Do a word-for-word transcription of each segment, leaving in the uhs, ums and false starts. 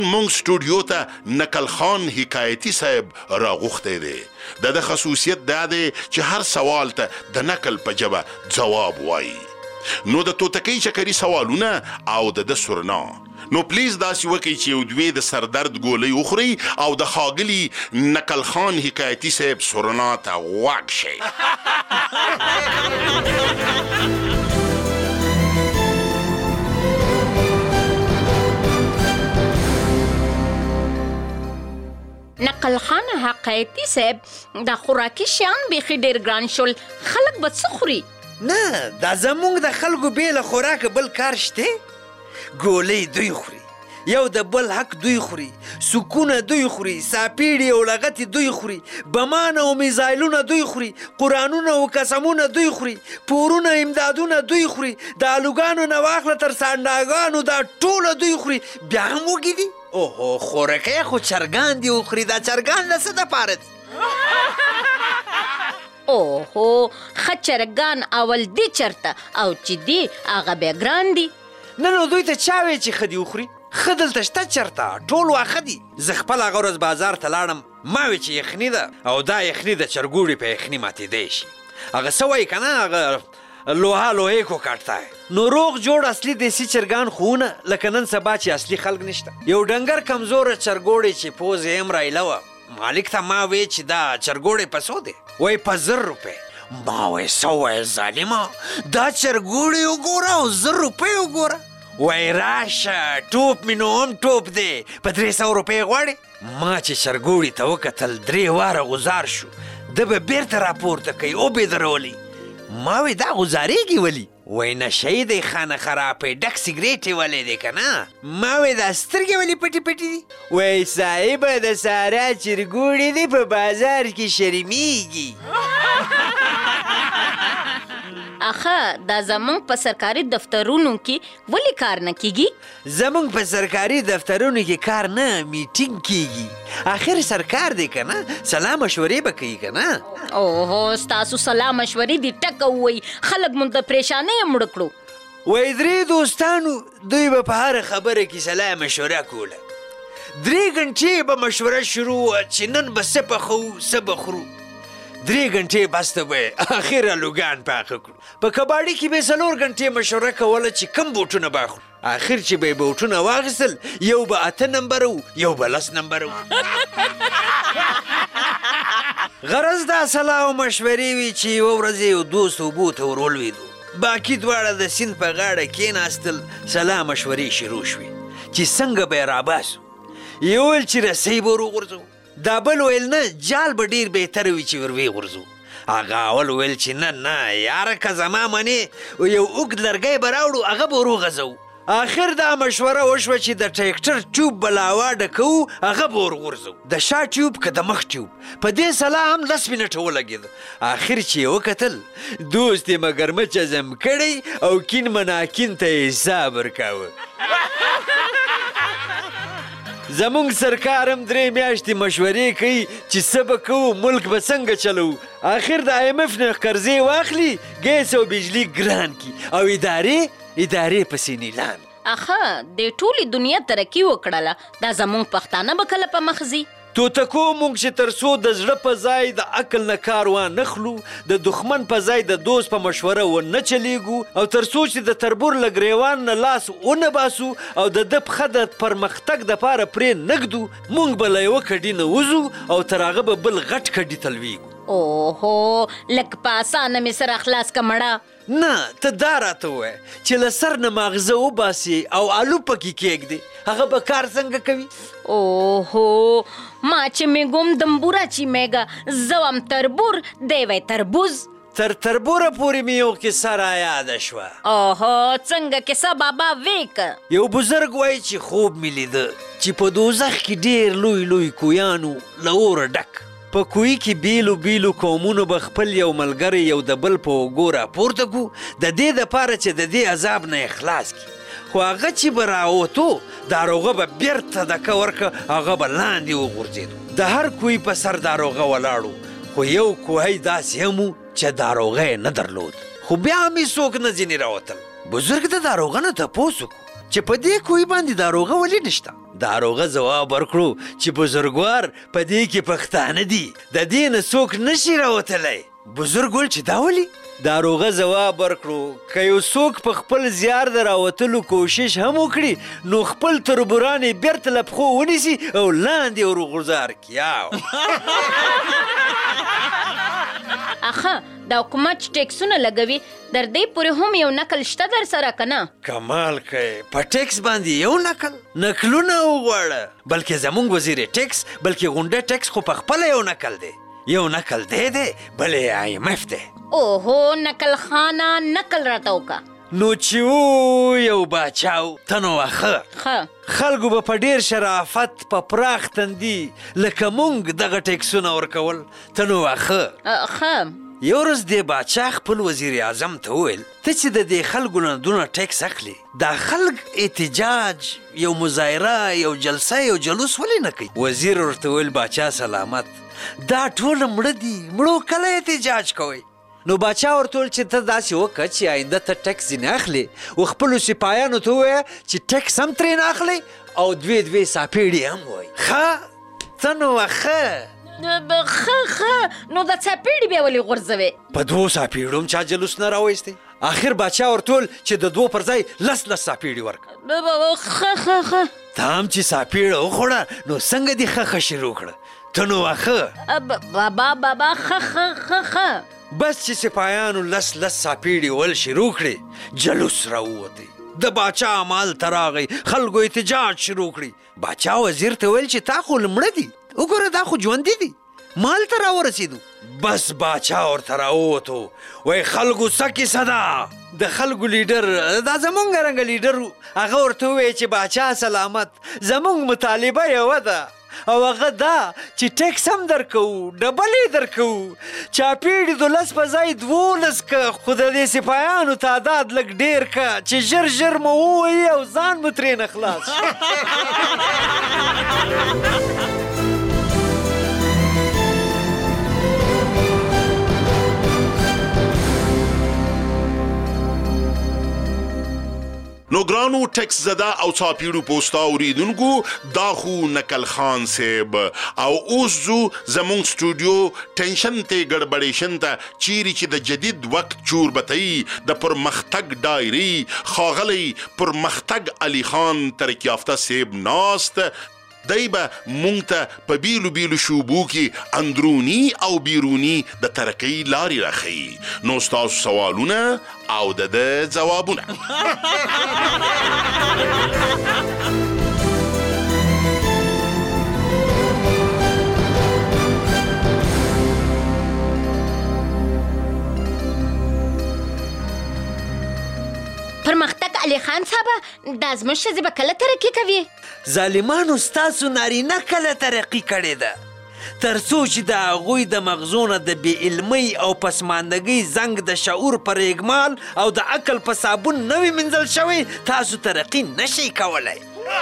مونږ سټوډیو ته نقل خان حکایتي صاحب راغوښتی دی. د ده خصوصیت دا دی چې هر سوال ته د نقل په ژبه ځواب وایي. نو د توتکۍ چکري سوالونه او د ده سرنا، نو پلیز داسې وکړئ چې یو دوی د سردرد ګولۍ وخورئ او د ښاغلي نقل خان حکایتي صاحب سرنا ته غوږ شئ. نقل خان حقایتي صاحب دا خوراکي شیان بیخي ډېر ګران شول، خلک به څه خوري؟ نه، دا زموږ د خلکو بې له خوراکه بل کار شته؟ ګولۍ دوی خوري، یو د بل حق دوی خوري، سکونه دوی خوري، ساپیړې او لغتې دوی خوري، بمان او میزایلونه دوی خوري، قرآنونه او قسمونه دوی خوري، پورونه امدادونه دوی خوري، د الوګانو نه واخله تر سانډاګانو دا ټوله دوی خوري. بیا هم وږي دي؟ اوهو، خورکۍ خو چرګان دي وخوري. دا چرګان د څه دپاره دي؟ اوهو، ښه چرګان اول دي چرته او چې دي هغه بیا ګران دي. نه نو دوی ته چا وی چې ښه دي وخوري؟ ښه دلته شته چرته، ټول واښه دي. زه خپل هغه ورځ بازار ته لاړم، ما وی چې یخني ده او دا یخني د چرګوړي په یخني ماتېدی شي. هغه څه وایي که نه، هغه لوها لوهې کو کاټتا ہے. نو روغ جوړ اصلي دیسي چرګان خونه لکه نن سبا چې اصلي خلک نشته. یو ډنګر کمزوره چرګوړی چې پوز یې هم رایله وه، مالک ته ما وی چې دا چرګوړی په څو دی؟ وایي په زر روپۍ. ما وایي څه وایې ظالمه، دا چرګوړی وګوره او زر روپۍ وګوره. وایي راشه، ټوپ مې نو هم ټوپ دی، په درې سوه روپۍ غواړې؟ ما چې چرګوړي ته وکتل، درې واره غوزار شو. ده به بیرته راپورته کوي او بې درولی. ما وی دا غزاریږي ولی؟ وای نشی دی خانه خرابی، ډک سیګریټ یې ولی دی که نه؟ ما وی دا سترګې ولی پټې پټې دي؟ وای صاحبه د سارا چرګوړي دی په بازار کې شرمیږي. اخه دا زمونږ په سرکاري دفترونو کې ولې کار نه کیږي؟ زمونږ په سرکاري دفترونو کې کار نه، میټینګ کیږي. آخر سرکار دی که نه، سلام مشورې به کوي که نه؟ اوهو، ستاسو سلام مشورې دي ټکه ووایي، خلک مو د پریشانۍ مړه کړو. وای درې دوستانو دوی به په هره خبره کې سلام مشوره کوله. درې ګنټې به مشوره شروع وه چې نن به څه پخوو څه به خورو. درې ګنټې بس ته به یې اخر الوګان پاخه کړو. په کباړي کې به یې څلور ګنټې مشوره کوله چې کم بوټونه به اخلو. آخر چې به یې بوټونه واخیستل، یو به اته نمبره و، یو به لس نمبره و. غرض دا صلاح او مشورې وي چې یوه ورځ یو دوست اوبو ته ور ولوېدو. باقي دواړه د سیند په غاړه کېناستل، سلا مشورې شروع شوې چې څنګه به یې راباسو. یو ویل چې رسۍ به ور وغورځو، دا بل ویل نه، جال به ډېر بهتره وي چې ور ویې غورځو. هغه اول ویل چې نه نه یاره، که زما منې یو اوږد لرګی به راوړو، هغه به ور وغځوو. آخر دا مشوره وشوه چې د ټریکټر ټیوب به لاوا ډکوو، هغه به ور غورځو. د شا ټیوب که د مخ ټیوب. په دې سلا هم لس منټه ولګېده. آخر چې یې وکتل، دوست یې مګرمچ ازم کړی او کین مناکین ته یې حساب ورکاوه. زمونږ سرکار هم درې میاشتې مشورې کوي چې څه به کوو، ملک به څنګه چلوو. آخر د آی ایم اف نه قرضې واخلي، ګیس او بجلي ګران کي او ادارې ادارې پسې نیلان. اخه د ټولې دنیا ترقي وکړله، دا زمونږ پښتانه به کله په مخ ځي؟ توتکو مونږ چې تر څو د زړه په ځای د عقل نه کار وانخلو، د دښمن په ځای د دوست په مشوره ونه چلیږو، او تر څو چې د تربور له ګریوان نه لاس ونه باسو او د ده پښه د پرمختګ دپاره پرې نږدو، مونږ به له یوه کډي نه وځو او تر هغه به بل غټ کډي ته لویږو. اوهو، لږ په اسانه مې سره خلاص که مړه. نه، ته دا راته ووایه چې له سر نه ماغزه وباسي او الو پکې کېږدې، هغه به کار څنګه کوي؟ اوهو، ما چې مې ګم دمبوره چې میږه، زه وم تربور، دی وی تربوز. تر تربوره پورې مې یو کیسه را یاده شوه. اوهو، څنګه کیسه بابا ویکه؟ یو بزرګ وایي چې خوب مې لیده چې په دوزخ کې ډېر لوی لوی کویانو له اوره ډک. په کوی کې بیلو بیلو قومونو به خپل یو ملګری یو د بل په اوږو راپورته کړو، د دې دپاره چې د دې عذاب نه اخلاص کړي. خو هغه چې به راوتو، داروغه به بیرته دکه ورکه، هغه به لاندې وغورځېدو. د هر کوی په سر داروغه ولاړو، خو یو کوهی داسې هم و چې داروغه یې نه درلود، خو بیا هم یې څوک نه ځینې راوتل. بزرګ د داروغه نه تپوس وکړو چې په دې کوی باندې داروغه ولې نشته. داروغه ځواب ورکړو چې بزرګوار په دې کې پښتانه دي، د دې نه څوک نشي راوتلی. بزرګ ویل چې دا ولې؟ داروغه ځواب ورکړو که یو څوک په خپل زیار د راوتلو کوشش هم وکړي نو خپل تربوران یې بیرته له پښو ونیسي او لاندې ورغورځار کړي. اخه د حکومت چې ټیکسونه لګوي در دې پورې هم یو نقل شته در سره که نه؟ کمال کوي، په ټیکس باندې یو نقل؟ نقلونه وغواړه. بلکې زمونږ وزیر ټیکس بلکې غونډه ټیکس خو په خپله یو نقل دی. یو نقل دی دی بل یې آی ایم اف دی. اوهو نقل خانه نقل راته وکړه. نو چې و یو باچاو ته نو واخه ښه خلکو به په ډېر شرافت په پراخ تندي لکه مونږ دغه ټیکسونه ورکول. ته نو واخه ښه یو ورځ دې باچا خپل وزیر اعظم ته وویل ته چې د دې خلکو نه دونه ټیکس اخلي دا خلک احتجاج یو مظاهره یو جلسه یو جلوس ولې نه کوي؟ وزیر ورته وویل باچا سلامت دا ټوله مړه دي، مړو کله احتجاج کوئ؟ نو باچا ورته وویل چې ته داسې وکړه چې آینده ته ټیکس ځینې اخلي و خپلو سپایانو ته ووایه چې ټیکس هم ترې نه اخلي او دوې دوې ساپېړې هم وایي. ښه ته نو ښه ښه ښه نو د څاپېړې بیا ولې غورځوې؟ په دوو ساپېړو هم چا جلوس نه راوایستی. آخر باچا ورته وویل چې د دوو پر ځای لس لس ساپېړې ورکړه. ښه ښه ښه ته هم چې ساپېړه وخوړه نو څنګه دې ښه ښه شروع کړه؟ ته نو واخه بابا بابا ښه ښه ښه ښه بس چې سپایانو لس لس ساپېړې ول شروع کړې جلوس راووتی. د باچا عمال ته راغی، خلکو احتجاج شروع کړي. باچا وزیر ته ویل چې تا خو مړه دي، وګوره دا خو ژوندي دي، مال ته راورسېدو. بس باچا ورته راووتو وایي خلکو څه کیسه ده؟ د خلکو لیډر دا زمونږ رنګه لیډر و، هغه ورته ووایي چې باچا سلامت زمونږ مطالبه یوه ده او هغه دا چې ټیکس هم درکوو ډبل یې درکوو چاپېړې د لس په ځای دولس که خو د دې سپایانو تعداد لږ ډېر که چې ژر ژر مو ووایي او ځان مو ترېنه خلاص نو ګرانو ټیکس زده او څاپېړو پوستا اوریدونکو دا خو نقل خان صاحب او اوس ځو زمونږ سټوډیو ټینشن ته ګډبډېشن ته چیرې چې د جدید وخت چوربتۍ د پرمختګ ډایري ښاغلی پرمختګ علي خان ترقي یافته صاحب ناست دی به مونږ ته په بیلو بیلو شوبو کې اندروني او بیروني د ترقۍ لارې راښیي. نو ستاسو سوالونه او د ده ځوابونه پرمختګ علي خان صاحبه دا زموږ ښځې به کله ترقي کوي؟ ظالمانو ستاسو نارینه کله ترقي کړې ده تر څو چې د هغوی د مغزو نه د بې علمۍ او پسماندګۍ زنګ د شعور پر اګمال او د عقل په صابون نه وي مینځل شوی تاسو ترقي نشئ کولی.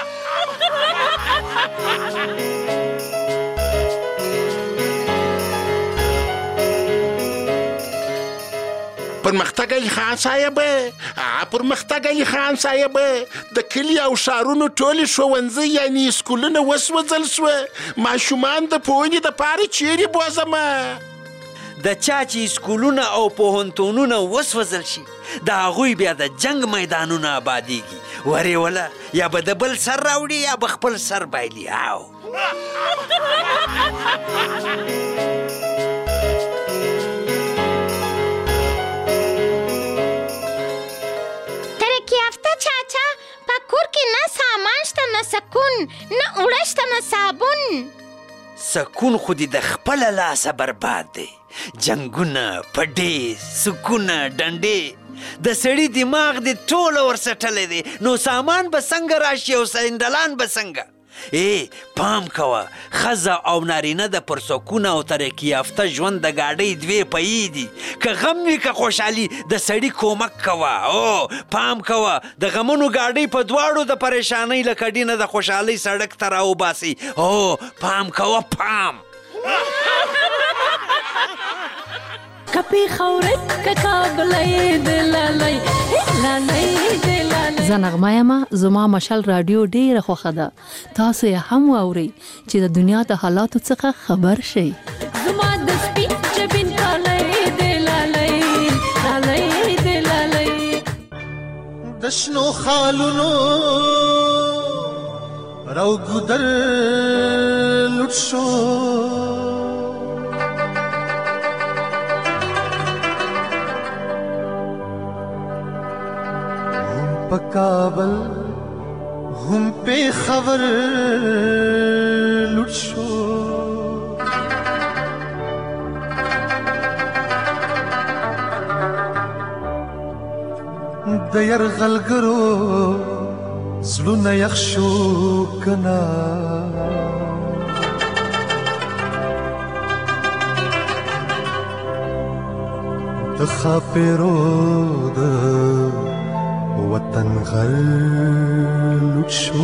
پرمختګ علي خان صاحب پرمختګ علي خان صاحب د کلي او ښارونو ټولې ښوونځي یعنې سکولونه وسوځل سوه ماشومان د پوهنې دپاره چیرې بوځمه؟ د چا چې سکولونه او پوهنتونونه وسوځل شي د هغوی بیا د جنگ میدانونه آبادیږي ورې وله یا به د بل سر راوړي یا به خپل سر بایلي. او نه سکون نه اوړه شته نه صابون. سکون خو دې د خپله لاسه برباد دی. جنګونه پډې سکونه ډنډې د سړي دماغ دې ټوله ورسټلی دی نو سامان به څنګه راشي او سندلان به څنګه؟ ای پام کوه ښځه او نارینه د پرسکون او ترقي یافته ژوند د ګاډۍ دوې پهیې دي که غم وي که خوشحالي د سړي کومک کوه. او پام کوه د غمونو ګاډۍ په دواړو د پریشانۍ له کډي نه د خوشحالۍ سړک ته راوباسي. او پام کوه پام کپی خورت ککابلای دلالای لالای دلالای زنغمه ما زما مشال رادیو ډیره خوښه ده. تاسو یې هم واورئ چې د دنیا د حالاتو څخه خبر شئ. زما د سپین جبین کالای دلالای لالای دلالای د شنو خالونو راو ګدر لټ شو هم په کابل هم په خبر لټ شو د يرغلګرو زلونه یخ شو کنا د خاپیرو د وطن غل لوټ شو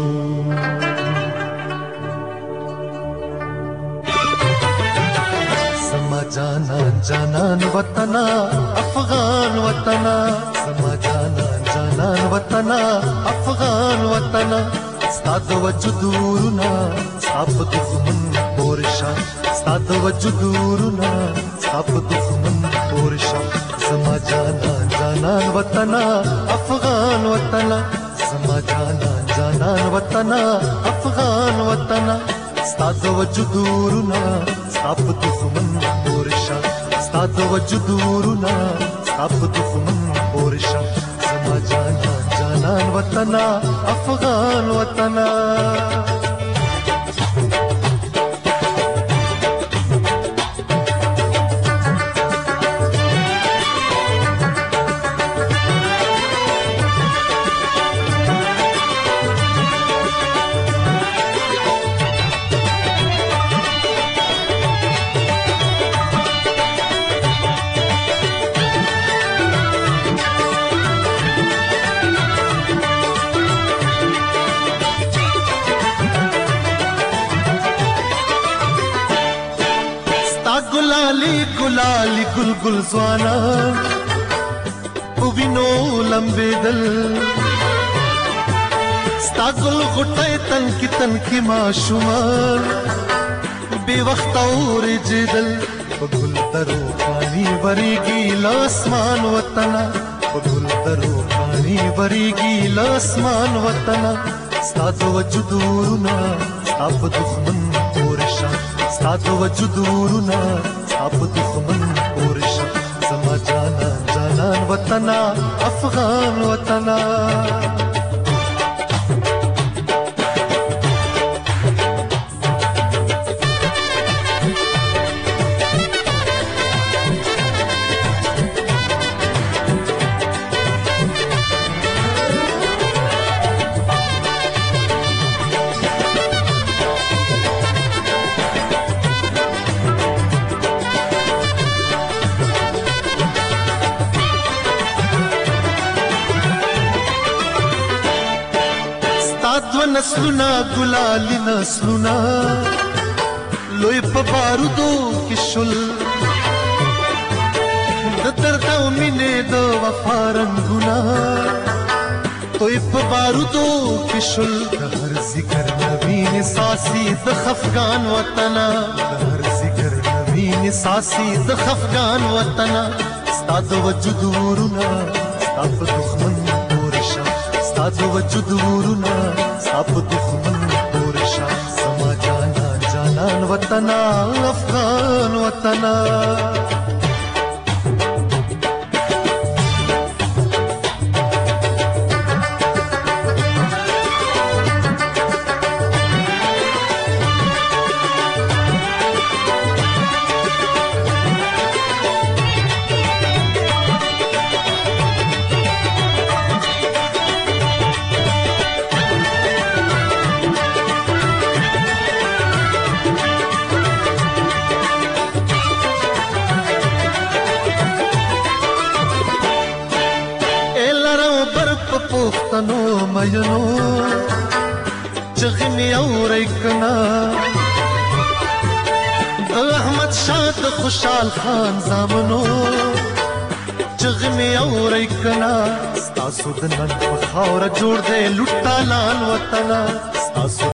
سما جانان جانان وطنا افغان وطنا سما جانان جانان وطنا افغان وطنا ستاد وجودورنا صاحب دښمن پورشا ستاد وجودورنا صاحب دښمن پورشا سما جانان جانان وطنا افغان وطنا سما جانان جانان وطنا افغان وطنا ستاد وجودورنا صاحب دښمن پورشا ستاد وجودورنا صاحب دښمن پورشا سما جانان جانان وطنا افغان وطنا गुलाली गुल गुल ज़वाना उविनो लंबे दल स्ता गुल गुटाए तन की तन की माशुमान बेवक्त और जिदल गुल दरो पानी बरेगी लासमान वतना गुल दरो पानी बरेगी लासमान वतना स्ता वजुदूरना अब दुश्मन पोरशा स्ता वजुदूरना अब दुश्मन पोरशा समा जानान जानान वतना अफगान वतना नस्लुना गुलाली नस्लुना लोई पे बारूदो की शुल दर्दा मिने दो वफा रंगुना तोई पे बारूदो की शुल हर जिक्र नवीन सासी द खफगान वतना हर जिक्र नवीन सासी द खफगान वतना स्ताद वजुदूरना स्ताद दुश्मन पोरशा स्ताद वजुदूरना अब दुश्मन पोरशा समा जानान जानान वतना अफगान वतना तनो मयनो चगनी और एकना احمد شاه د خوشحال خان زامنو چغې مې اورئ کنا ستاسو د نن په خاوره جوړ دی لوټه لال وطنه ستاسو